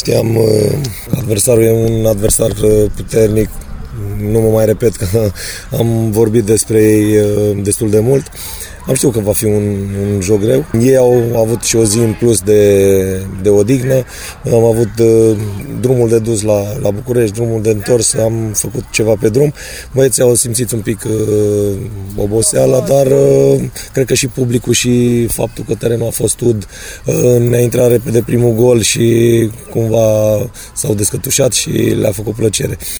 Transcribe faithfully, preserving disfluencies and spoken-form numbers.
Știam, adversarul e un adversar puternic, nu mă mai repet că am vorbit despre ei destul de mult. Am știut că va fi un, un joc greu. Ei au avut și o zi în plus de, de odihnă. Am avut uh, drumul de dus la, la București, drumul de întors, am făcut ceva pe drum. Băieții au simțit un pic uh, oboseala, dar uh, cred că și publicul și faptul că terenul a fost ud uh, ne-a intrat repede primul gol și cumva s-au descătușat și le-a făcut plăcere.